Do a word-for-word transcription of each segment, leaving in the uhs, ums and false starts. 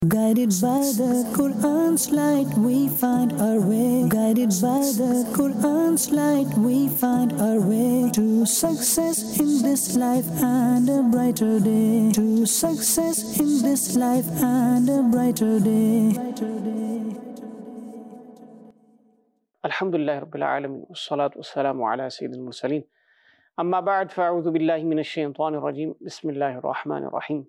Guided by the Quran's light, we find our way. Guided by the Quran's light, we find our way to success in this life and a brighter day. To success in this life and a brighter day. Alhamdulillah Rabbil Alameen, wassalatu wassalamu ala Sayyidil Mursaleen. Amma ba'd, fa'udhu billahi minash shaytanir rajim. Bismillahir Rahmanir Rahim.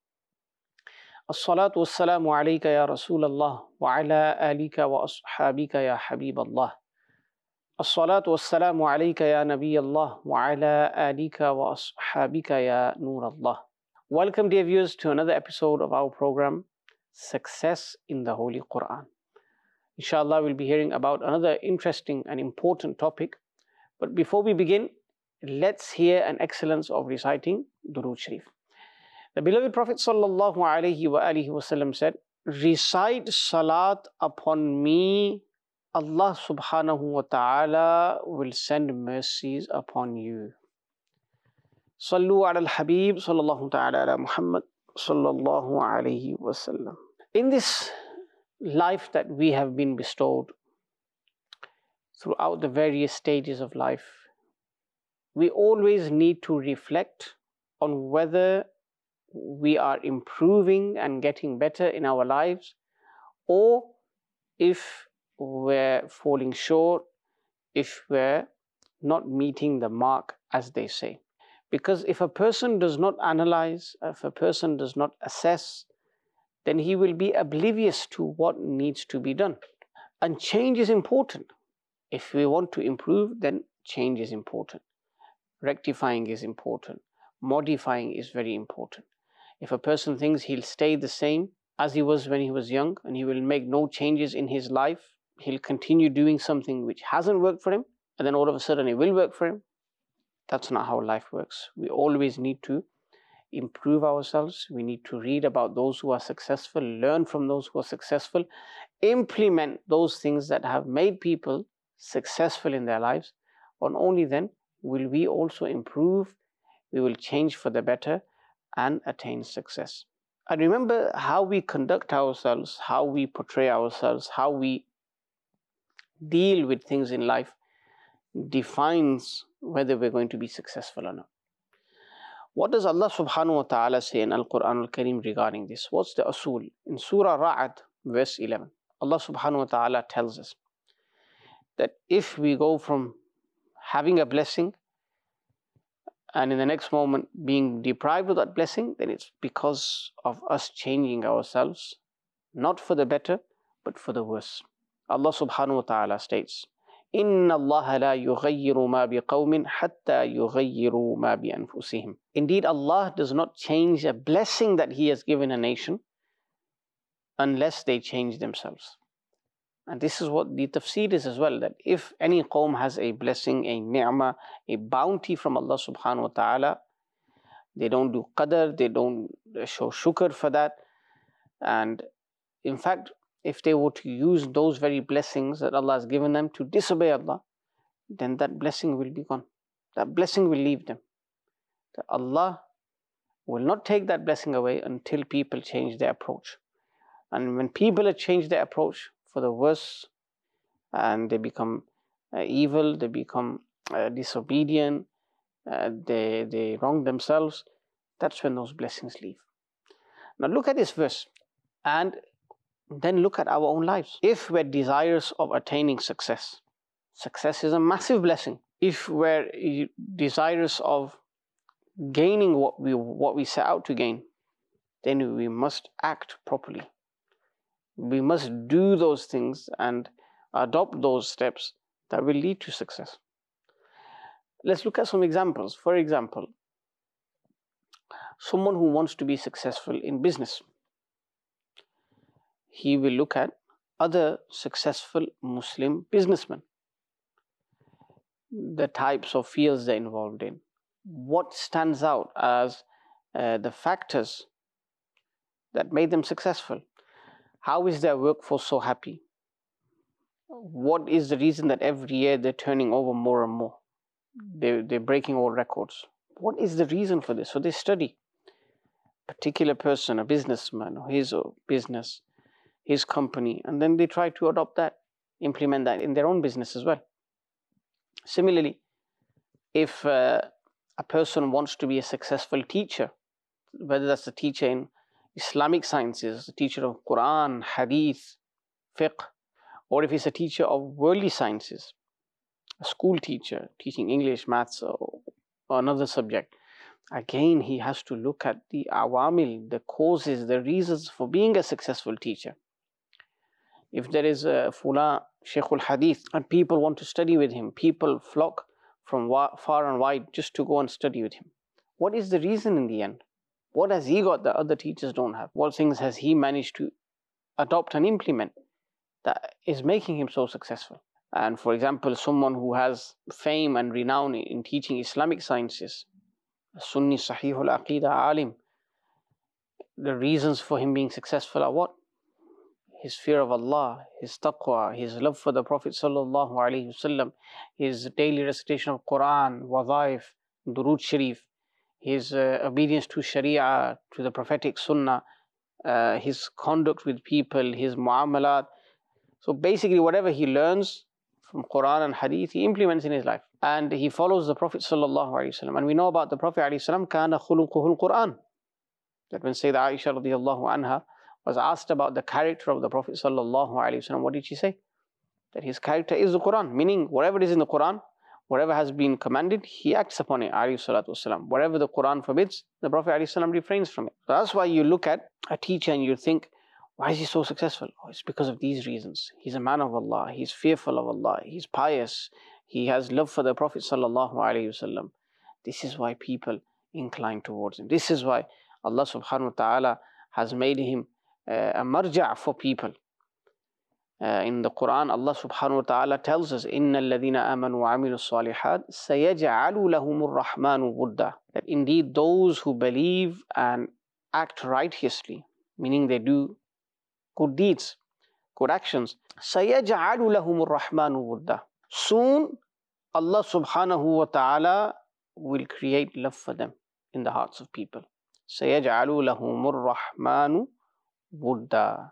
As-salatu wassalamu alayka ya Rasulallah wa ala alika wa ashabika ya Habiballah. As-salatu wassalamu alayka ya Nabiyallah wa ala alika wa ashabika ya Nurallah. Welcome, dear viewers, to another episode of our program, Success in the Holy Quran. Inshallah, we'll be hearing about another interesting and important topic. But before we begin, let's hear an excellence of reciting Durood Sharif. The beloved Prophet sallallahu alaihi wa alihi wasallam said, recite salat upon me, Allah subhanahu wa ta'ala will send mercies upon you. Sallu ala al-Habib sallallahu ta'ala ala Muhammad sallallahu alaihi wasallam. In this life that we have been bestowed throughout the various stages of life, we always need to reflect on whether we are improving and getting better in our lives, or if we're falling short, if we're not meeting the mark, as they say. Because if a person does not analyze, if a person does not assess, then he will be oblivious to what needs to be done. And change is important. If we want to improve, then change is important. Rectifying is important. Modifying is very important. If a person thinks he'll stay the same as he was when he was young and he will make no changes in his life, he'll continue doing something which hasn't worked for him, and then all of a sudden it will work for him. That's not how life works. We always need to improve ourselves. We need to read about those who are successful, learn from those who are successful, implement those things that have made people successful in their lives. And only then will we also improve, we will change for the better and attain success. And remember, how we conduct ourselves, how we portray ourselves, how we deal with things in life defines whether we're going to be successful or not. What does Allah subhanahu wa ta'ala say in Al-Quran Al-Kareem regarding this? What's the asul? In Surah Ra'ad, verse eleven, Allah subhanahu wa ta'ala tells us that if we go from having a blessing and in the next moment being deprived of that blessing, then it's because of us changing ourselves, not for the better, but for the worse. Allah subhanahu wa ta'ala states, إِنَّ اللَّهَ لَا يُغَيِّرُ مَا بِقَوْمٍ حَتَّى يُغَيِّرُوا مَا بِأَنفُسِهِمْ. Indeed, Allah does not change a blessing that He has given a nation unless they change themselves. And this is what the tafsir is as well, that if any qawm has a blessing, a ni'mah, a bounty from Allah subhanahu wa ta'ala, they don't do qadr, they don't show shukr for that. And in fact, if they were to use those very blessings that Allah has given them to disobey Allah, then that blessing will be gone. That blessing will leave them. That Allah will not take that blessing away until people change their approach. And when people have changed their approach for the worse, and they become uh, evil, they become uh, disobedient, uh, they, they wrong themselves, that's when those blessings leave. Now look at this verse, and then look at our own lives. If we're desirous of attaining success, success is a massive blessing. If we're desirous of gaining what we, what we set out to gain, then we must act properly. We must do those things and adopt those steps that will lead to success. Let's look at some examples. For example, someone who wants to be successful in business, he will look at other successful Muslim businessmen, the types of fields they're involved in, what stands out as uh, the factors that made them successful. How is their workforce so happy? What is the reason that every year they're turning over more and more? They're, they're breaking all records. What is the reason for this? So they study. particular person, a businessman, or his business, his company, and then they try to adopt that, implement that in their own business as well. Similarly, if uh, a person wants to be a successful teacher, whether that's a teacher in Islamic sciences, a teacher of Quran, Hadith, Fiqh, or if he's a teacher of worldly sciences, a school teacher teaching English, maths, or, or another subject, again, he has to look at the awamil, the causes, the reasons for being a successful teacher. If there is a Fulan, Shaykhul Hadith, and people want to study with him, people flock from far and wide just to go and study with him. What is the reason in the end? What has he got that other teachers don't have? What things has he managed to adopt and implement that is making him so successful? And for example, someone who has fame and renown in teaching Islamic sciences, a Sunni Sahihul Aqidah alim, the reasons for him being successful are what? His fear of Allah, his taqwa, his love for the Prophet Sallallahu Alaihi Wasallam, his daily recitation of Quran, wadhaif, Durood Sharif, his uh, obedience to Sharia, to the prophetic Sunnah, uh, his conduct with people, his muamalat. So basically whatever he learns from Quran and Hadith, he implements in his life. And he follows the Prophet Sallallahu Alaihi Wasallam. And we know about the Prophet Alaihi Wasallam, kana khuluquhul Quran. That when Sayyidah Aisha radiallahu anha was asked about the character of the Prophet Sallallahu Alaihi Wasallam, what did she say? That his character is the Quran, meaning whatever is in the Quran, whatever has been commanded, he acts upon it, alayhi salatu wasalam. Whatever the Quran forbids, the Prophet alayhi salam refrains from it. So that's why you look at a teacher and you think, why is he so successful? Oh, it's because of these reasons. He's a man of Allah, he's fearful of Allah, he's pious, he has love for the Prophet Sallallahu Alaihi Wasallam. This is why people incline towards him. This is why Allah subhanahu wa ta'ala has made him uh, a marja' for people. Uh, in the Quran, Allah subhanahu wa ta'ala tells us, إِنَّ الَّذِينَ آمَنُوا وَعَمِلُوا الصَّالِحَاتِ سَيَجْعَلُ لَهُمُ الرَّحْمَنُ وُدًّا. That indeed those who believe and act righteously, meaning they do good deeds, good actions, سَيَجْعَلُ لَهُمُ الرَّحْمَنُ وُدًّا. Soon, Allah subhanahu wa ta'ala will create love for them in the hearts of people. سَيَجْعَلُ لَهُمُ الرَّحْمَنُ وُدًّا.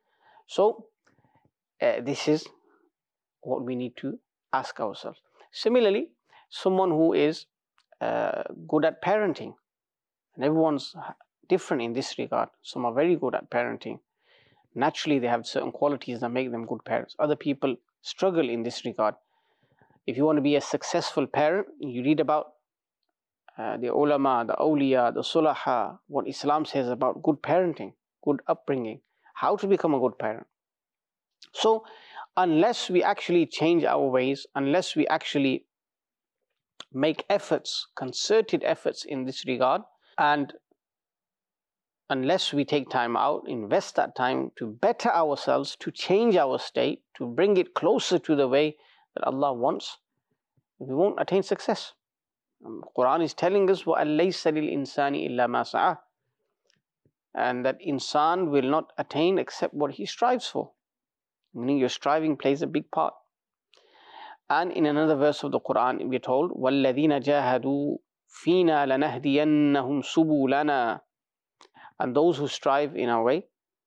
So, Uh, this is what we need to ask ourselves. Similarly, someone who is uh, good at parenting, and everyone's different in this regard. Some are very good at parenting. Naturally, they have certain qualities that make them good parents. Other people struggle in this regard. If you want to be a successful parent, you read about uh, the ulama, the awliya, the sulaha, what Islam says about good parenting, good upbringing, how to become a good parent. So, unless we actually change our ways, unless we actually make efforts, concerted efforts in this regard, and unless we take time out, invest that time to better ourselves, to change our state, to bring it closer to the way that Allah wants, we won't attain success. Um, Quran is telling us, وَأَن لَيْسَ لِلْإِنسَانِ إِلَّا مَا سَعَى, and that insan will not attain except what he strives for. Meaning your striving plays a big part. And in another verse of the Quran, we are told, وَالَّذِينَ جَاهَدُوا فِينَا لَنَهْدِيَنَّهُمْ سُبُولَنَا. And those who strive in our way,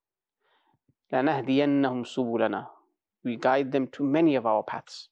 لَنَهْدِيَنَّهُمْ سُبُولَنَا. We guide them to many of our paths.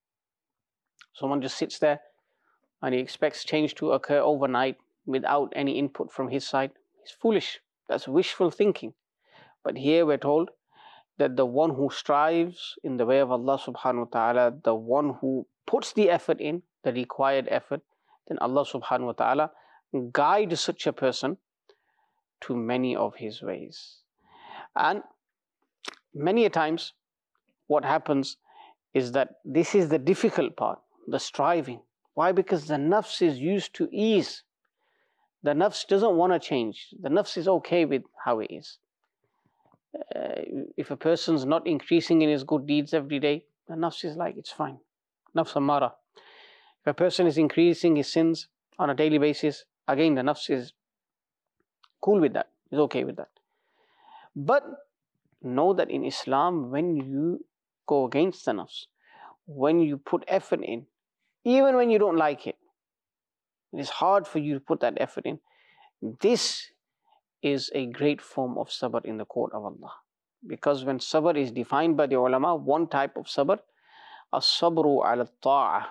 Someone just sits there and he expects change to occur overnight without any input from his side. He's foolish. That's wishful thinking. But here we're told that the one who strives in the way of Allah subhanahu wa ta'ala, the one who puts the effort in, the required effort, then Allah subhanahu wa ta'ala guides such a person to many of his ways. And many a times what happens is that this is the difficult part, the striving. Why? Because the nafs is used to ease. The nafs doesn't want to change. The nafs is okay with how it is. Uh, if a person's not increasing in his good deeds every day, the nafs is like, it's fine. Nafs amara. If a person is increasing his sins on a daily basis, again the nafs is cool with that, is okay with that. But know that in Islam, when you go against the nafs, when you put effort in, even when you don't like it, it is hard for you to put that effort in. This is a great form of sabr in the court of Allah. Because when sabr is defined by the ulama, one type of sabr, as-sabru ala ta'ah,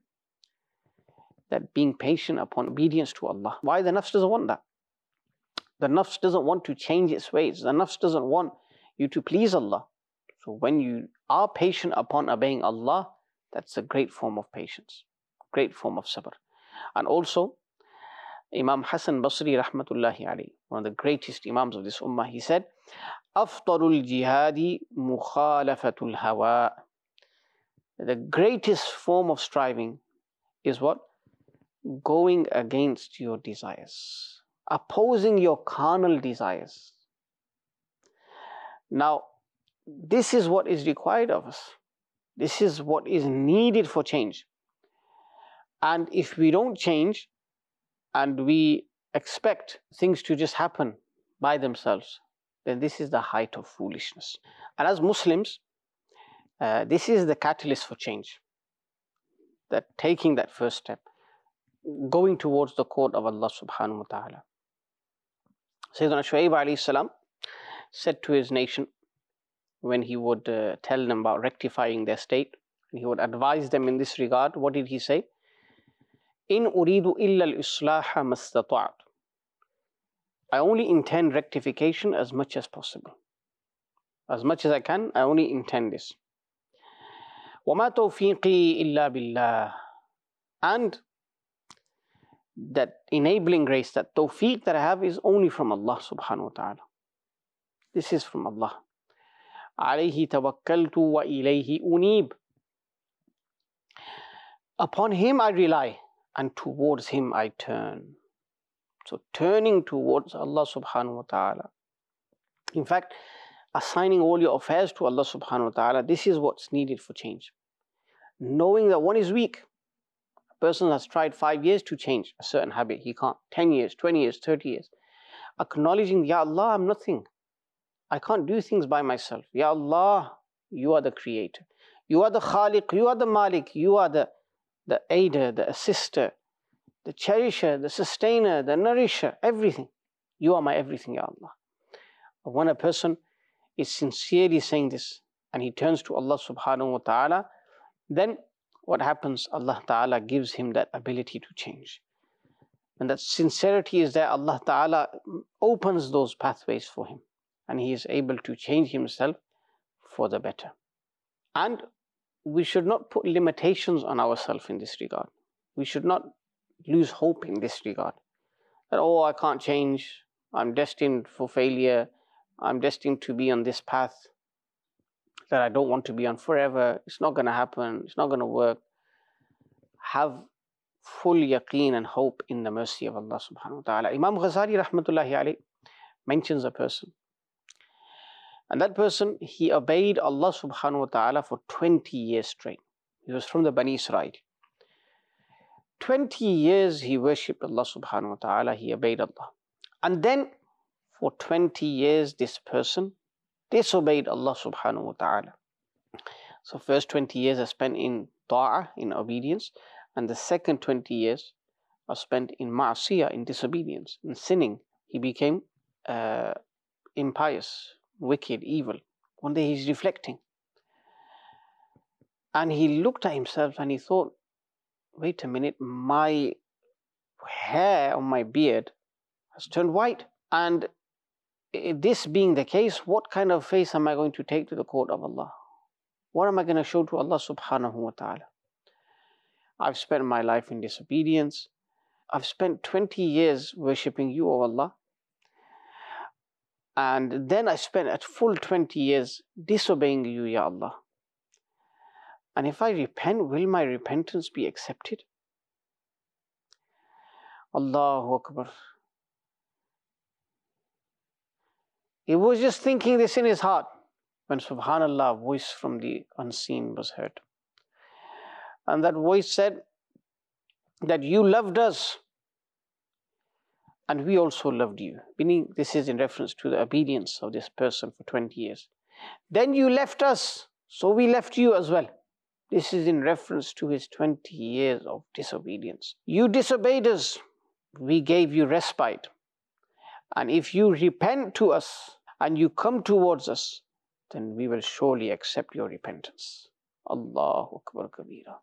that being patient upon obedience to Allah. Why? The nafs doesn't want that. The nafs doesn't want to change its ways. The nafs doesn't want you to please Allah. So when you are patient upon obeying Allah, that's a great form of patience, great form of sabr. And also, Imam Hassan Basri rahmatullahi alayhi, one of the greatest imams of this ummah, he said, Afdalul jihadi mukhalafatul hawa. The greatest form of striving is what? Going against your desires, opposing your carnal desires. Now, this is what is required of us. This is what is needed for change. And if we don't change and we expect things to just happen by themselves, then this is the height of foolishness. And as Muslims, uh, this is the catalyst for change. That taking that first step, going towards the court of Allah subhanahu wa ta'ala. Sayyidina Shu'aib alayhi salam said to his nation, when he would uh, tell them about rectifying their state, and he would advise them in this regard, what did he say? In uridu illa al-islaha mastata'at. I only intend rectification as much as possible. As much as I can, I only intend this. وَمَا تَوْفِيقِي إِلَّا بِاللَّهِ. And that enabling grace, that tawfiq that I have is only from Allah subhanahu wa ta'ala. This is from Allah. عَلَيْهِ تَوَكَّلْتُ وَإِلَيْهِ أُنِيبُ. Upon Him I rely, and towards Him I turn. So turning towards Allah subhanahu wa ta'ala. In fact, assigning all your affairs to Allah subhanahu wa ta'ala, this is what's needed for change. Knowing that one is weak. A person has tried five years to change a certain habit. He can't. ten years, twenty years, thirty years. Acknowledging, Ya Allah, I'm nothing. I can't do things by myself. Ya Allah, You are the creator. You are the Khaliq. You are the Malik. You are the, the aider, the assister, the cherisher, the sustainer, the nourisher, everything. You are my everything, Ya Allah. When a person is sincerely saying this and he turns to Allah subhanahu wa ta'ala, then what happens? Allah ta'ala gives him that ability to change. And that sincerity is there, Allah ta'ala opens those pathways for him. And he is able to change himself for the better. And we should not put limitations on ourselves in this regard. We should not lose hope in this regard. That, oh, I can't change. I'm destined for failure. I'm destined to be on this path that I don't want to be on forever. It's not going to happen. It's not going to work. Have full yaqeen and hope in the mercy of Allah subhanahu wa ta'ala. Imam Ghazali rahmatullahi alayhi mentions a person. And that person, he obeyed Allah subhanahu wa ta'ala for twenty years straight. He was from the Bani Israel. twenty years he worshipped Allah subhanahu wa ta'ala, he obeyed Allah. And then for twenty years this person disobeyed Allah subhanahu wa ta'ala. So first twenty years are spent in ta'ah, in obedience, and the second twenty years are spent in ma'asiyah, in disobedience, in sinning. He became uh, impious, wicked, evil. One day he's reflecting. And he looked at himself and he thought, wait a minute, my hair on my beard has turned white. And this being the case, what kind of face am I going to take to the court of Allah? What am I going to show to Allah subhanahu wa ta'ala? I've spent my life in disobedience. I've spent twenty years worshipping You, O Allah. And then I spent a full twenty years disobeying You, Ya Allah. And if I repent, will my repentance be accepted? Allahu Akbar. He was just thinking this in his heart when, subhanallah, a voice from the unseen was heard. And that voice said that You loved us and we also loved You. Meaning, this is in reference to the obedience of this person for twenty years. Then You left us, so we left You as well. This is in reference to his twenty years of disobedience. You disobeyed us, we gave You respite. And if you repent to us and you come towards us, then we will surely accept your repentance. Allahu Akbar Kabira.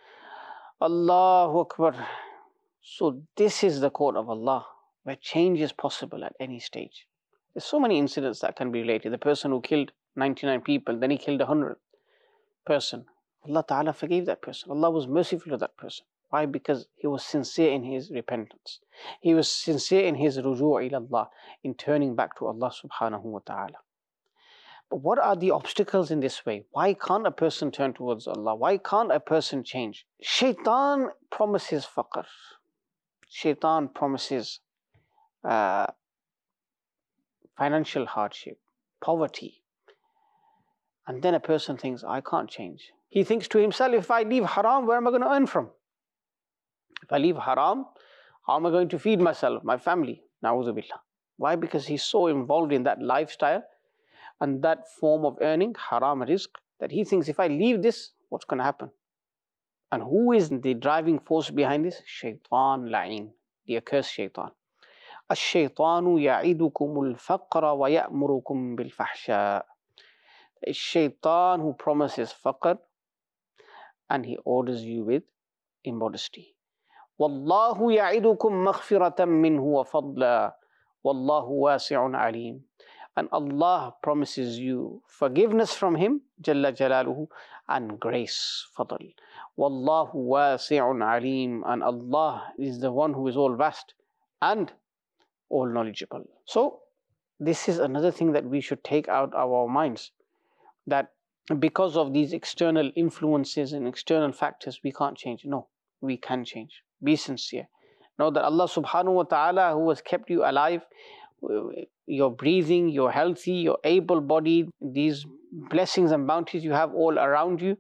Allahu Akbar. So this is the court of Allah, where change is possible at any stage. There's so many incidents that can be related. The person who killed ninety-nine people, then he killed a hundred person. Allah Ta'ala forgave that person. Allah was merciful to that person. Why? Because he was sincere in his repentance. He was sincere in his ruju' ila Allah, in turning back to Allah Subhanahu wa Ta'ala. But what are the obstacles in this way? Why can't a person turn towards Allah? Why can't a person change? Shaitan promises faqr. Shaitan promises uh, financial hardship, poverty. And then a person thinks, I can't change. He thinks to himself, if I leave haram, where am I going to earn from? If I leave haram, how am I going to feed myself, my family? Na'udhu billah. Why? Because he's so involved in that lifestyle and that form of earning, haram rizq, that he thinks, if I leave this, what's going to happen? And who is the driving force behind this? Shaitan la'in, the accursed shaitan. Ash-shaytanu ya'idukumul faqra wa ya'murukum bil fahsha. A shaitan who promises faqr and he orders you with immodesty. Wallahu ya'idukum maghfiratan minhu wa fadla. Wallahu wasi'un alim. And Allah promises you forgiveness from Him, Jalla Jalaluhu, and grace, fadl. Wallahu wasi'un alim. And Allah is the one who is all vast and all knowledgeable. So, this is another thing that we should take out of our minds, that because of these external influences and external factors, we can't change. No, we can change. Be sincere. Know that Allah Subhanahu wa Ta'ala, who has kept you alive, you're breathing, you're healthy, you're able-bodied, these blessings and bounties you have all around you.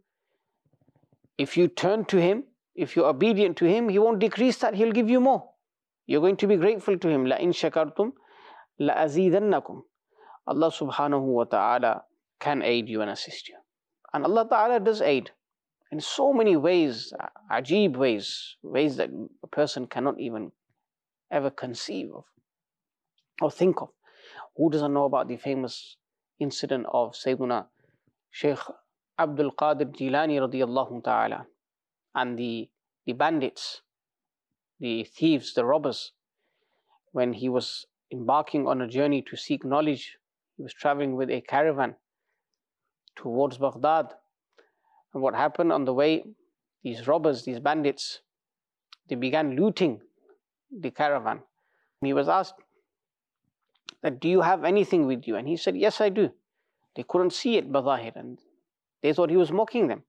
If you turn to Him, if you're obedient to Him, He won't decrease that, He'll give you more. You're going to be grateful to Him. لَإِن شَكَرْتُمْ لَأَزِيدَنَّكُمْ. Allah Subhanahu wa Ta'ala can aid you and assist you. And Allah Ta'ala does aid in so many ways, ajib ways, ways that a person cannot even ever conceive of or think of. Who doesn't know about the famous incident of Sayyiduna Shaykh Abdul Qadir Jilani radiyallahu ta'ala and the, the bandits, the thieves, the robbers, when he was embarking on a journey to seek knowledge. He was traveling with a caravan towards Baghdad. And what happened on the way, these robbers, these bandits, they began looting the caravan. And he was asked that, do you have anything with you? And he said, yes, I do. They couldn't see it, bazahir, and they thought he was mocking them.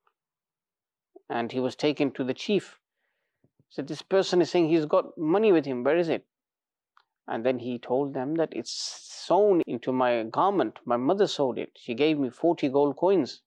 And he was taken to the chief. He said, this person is saying he's got money with him, where is it? And then he told them that it's sewn into my garment. My mother sewed it. She gave me forty gold coins.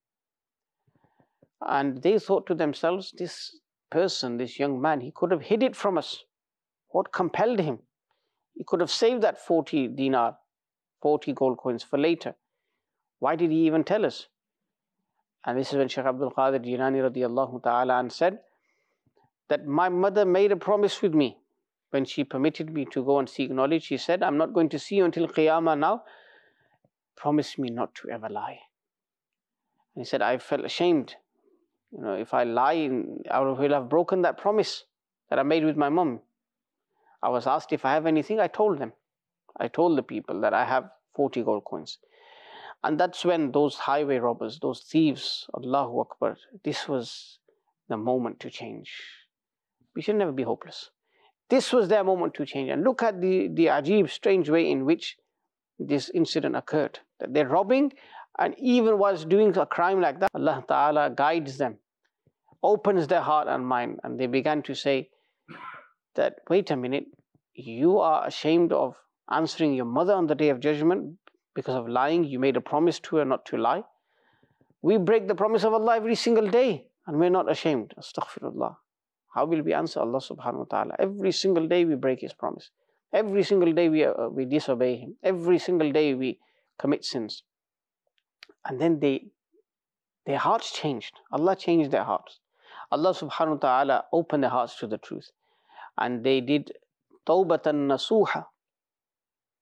And they thought to themselves, this person, this young man, he could have hid it from us. What compelled him? He could have saved that forty dinar, forty gold coins for later. Why did he even tell us? And this is when Shaykh Abdul Qadir Jilani radiyallahu ta'ala and said that my mother made a promise with me. When she permitted me to go and seek knowledge, she said, I'm not going to see you until Qiyamah now. Promise me not to ever lie. And he said, I felt ashamed. You know, if I lie, I will have broken that promise that I made with my mom. I was asked if I have anything, I told them. I told the people that I have forty gold coins. And that's when those highway robbers, those thieves, Allahu Akbar, this was the moment to change. We should never be hopeless. This was their moment to change. And look at the, the ajib, strange way in which this incident occurred. That they're robbing, and even whilst doing a crime like that, Allah Ta'ala guides them, opens their heart and mind, and they began to say that, wait a minute, you are ashamed of answering your mother on the Day of Judgment because of lying. You made a promise to her not to lie. We break the promise of Allah every single day, and we're not ashamed. Astaghfirullah. How will we answer Allah Subhanahu wa Ta'ala? Every single day we break His promise. Every single day we, uh, we disobey Him. Every single day we commit sins. And then they, their hearts changed. Allah changed their hearts. Allah Subhanahu wa Ta'ala opened their hearts to the truth. And they did tawbatan nasuha.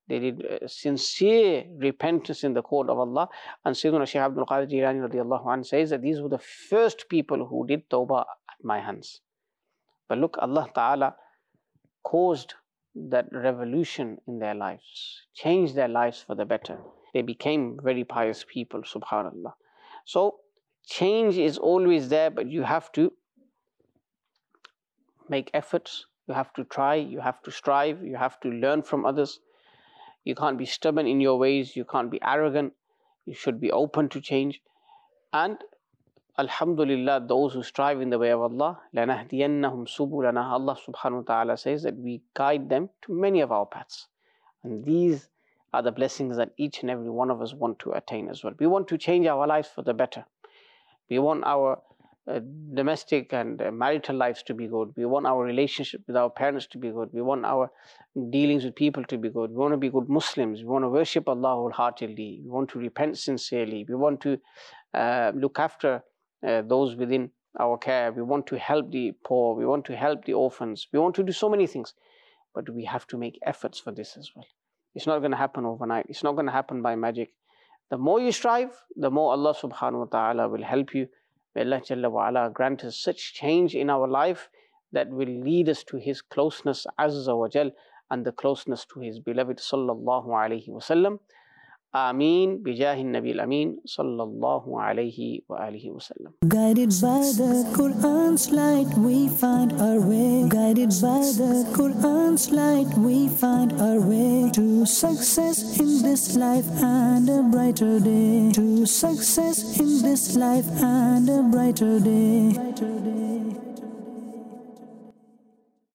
They did uh, sincere repentance in the court of Allah. And Sayyidina Shaykh Abdul Qadir Jilani radiallahu anhu says that these were the first people who did tawbah at my hands. But look, Allah Ta'ala caused that revolution in their lives, changed their lives for the better. They became very pious people, subhanallah. So change is always there, but you have to make efforts, you have to try, you have to strive, you have to learn from others. You can't be stubborn in your ways, you can't be arrogant, you should be open to change. And alhamdulillah, those who strive in the way of Allah, لَنَهْدِيَنَّهُمْ سُبُلَنَا, Allah subhanahu wa ta'ala says that we guide them to many of our paths. And these are the blessings that each and every one of us want to attain as well. We want to change our lives for the better. We want our uh, domestic and uh, marital lives to be good. We want our relationship with our parents to be good. We want our dealings with people to be good. We want to be good Muslims. We want to worship Allah wholeheartedly. We want to repent sincerely. We want to uh, look after uh, those within our care. We want to help the poor. We want to help the orphans. We want to do so many things. But we have to make efforts for this as well. It's not going to happen overnight. It's not going to happen by magic. The more you strive, the more Allah subhanahu wa ta'ala will help you. May Allah Jalla wa ala grant us such change in our life that will lead us to His closeness Azza wa Jal and the closeness to His beloved Sallallahu Alaihi Wasallam. Ameen bijahi Nabi al-Ameen Sallallahu Alaihi wa alihi Wasallam. Guided by the Quran's light, we find our way. Guided by the Quran's light, we find our way to success in this life and a brighter day. To success in this life and a brighter day.